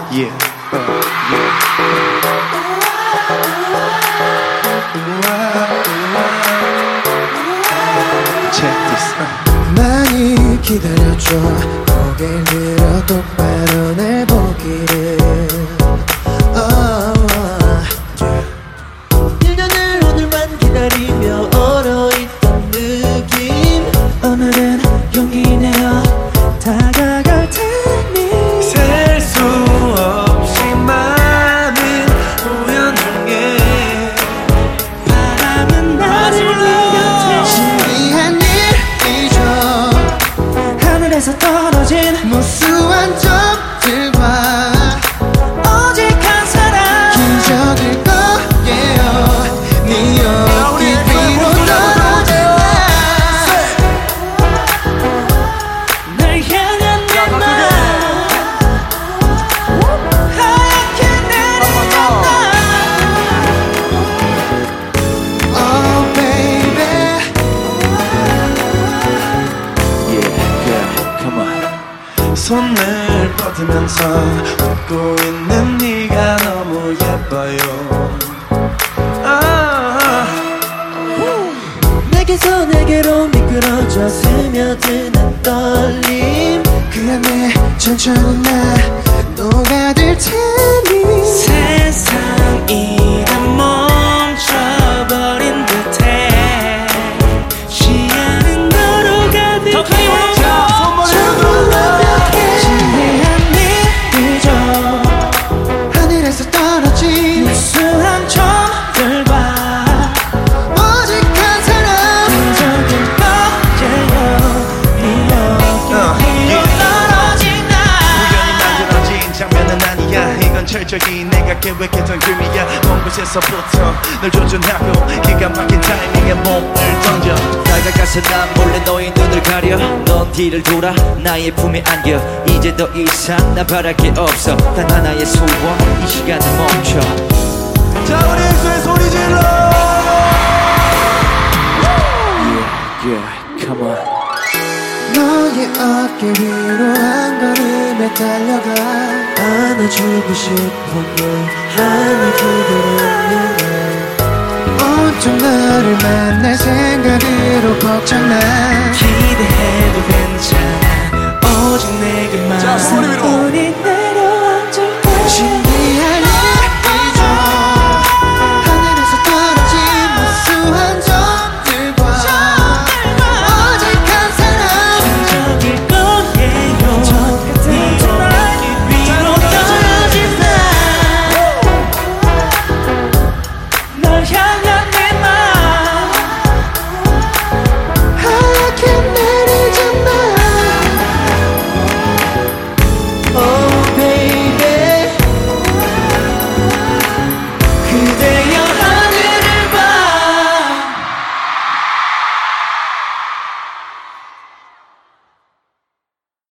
Yeah. Check this. 많이 기다려줘. 고개를 들어 똑바로 날 보기를. 1년을 오늘만 기다리며 얼어있던 느낌. 오늘은 용기 내어 다가갈 테니. 셀 수 없이 많은 우연중에 바람은 나를 네 곁에. 신비한 일이죠. 하늘에서 떨어진 무수한 점들과 오직 한 사람 기적일 거예요. 네 어깨 위로 떨어진 날 향한 내 맘 하얗게 내리는 날. Oh baby. Yeah, girl, come on. 손을 뻗으면서 웃고 있는 네가 너무 예뻐요. 내게서 내게로 미끄러져 스며드는 떨림. 그 안에 천천히 나 녹아들 테니. 세상이 다 멈춰버린 듯해. 시야는 너로 가득해. 더 크게 전부 완벽해. 신비한 일이죠. 하늘에서 떨어진 무수한 점들과 오직 한 사람 기적일 거예요. 네 어깨 위로 떨어진 날. 우연히 만들어진 장면은 아니야. 이건 철저히 내가 계획했던 꿈이야. 먼 곳에서부터 널 조준하고 기가 막힌 타이밍에 몸을 던져. 다가가서 난 몰래 너의 눈을 가려. 넌 뒤를 돌아 나의 품에 안겨. 이제 더 이상 나 바랄 게 없어. 단 하나의 소원, 이 시간을 멈춰. 자, 우리 엑소의 소리 질러. Yeah, come on. 너의 어깨 위로 한 걸음에 달려가. 안아주고 싶어 널 하늘 기다리는. 온통 너를 만날 생각으로 벅찬 날. 기대해도 괜찮아. 오직 내게만. 자, 소리 위로. 우리